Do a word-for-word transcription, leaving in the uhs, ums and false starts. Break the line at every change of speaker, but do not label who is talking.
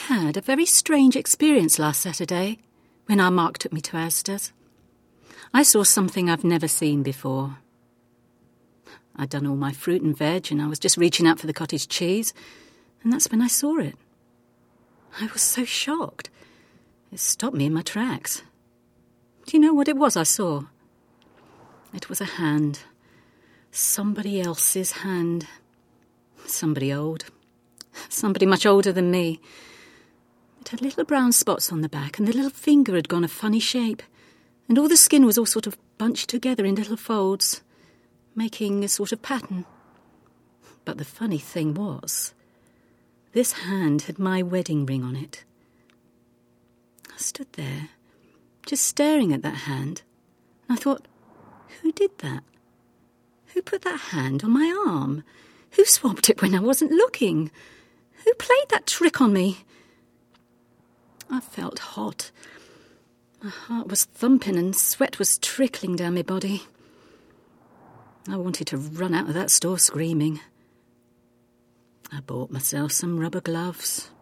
had a very strange experience last Saturday when our Mark took me to Asda's. I saw something I've never seen before. I'd done all my fruit and veg and I was just reaching out for the cottage cheese, and that's when I saw it. I was so shocked. It stopped me in my tracks. Do you know what it was I saw? It was a hand. Somebody else's hand. Somebody old. Somebody much older than me. It had little brown spots on the back, and the little finger had gone a funny shape, and all the skin was all sort of bunched together in little folds, making a sort of pattern. But the funny thing was, this hand had my wedding ring on it. I stood there, just staring at that hand, and I thought, who did that? Who put that hand on my arm? Who swapped it when I wasn't looking? Who played that trick on me? I felt hot. My heart was thumping and sweat was trickling down my body. I wanted to run out of that store screaming. I bought myself some rubber gloves,